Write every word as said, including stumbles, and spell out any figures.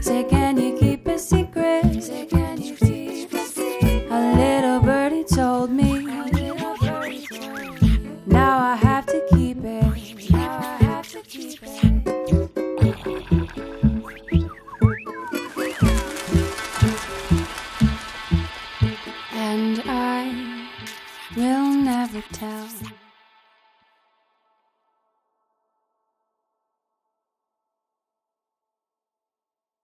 Say, can you keep a secret? Say, can you keep a secret? A little birdie told me. A little birdie told me. Now I have to keep it. Now I have to keep it. And I will never tell